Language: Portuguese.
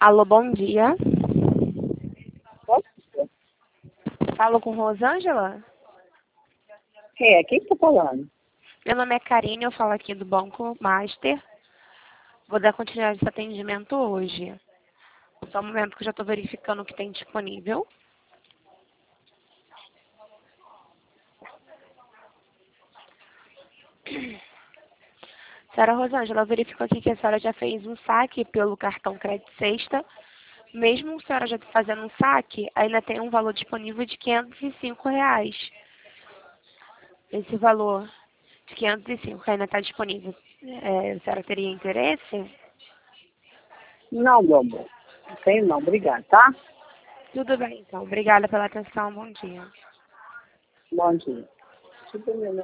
Alô, bom dia. Pode? Falo com Rosângela? Quem está falando? Meu nome é Karine, eu falo aqui do Banco Master. Vou dar continuidade a esse atendimento hoje. Só um momento que eu já estou verificando o que tem disponível. Senhora Rosângela, eu verifico aqui que a senhora já fez um saque pelo cartão Crédito Sexta. Mesmo a senhora já fazendo um saque, ainda tem um valor disponível de R$ 505. Esse valor de 505 que ainda está disponível. A senhora teria interesse? Não, meu amor. Não tenho não, obrigado, tá? Tudo bem, então. Obrigada pela atenção. Bom dia. Bom dia.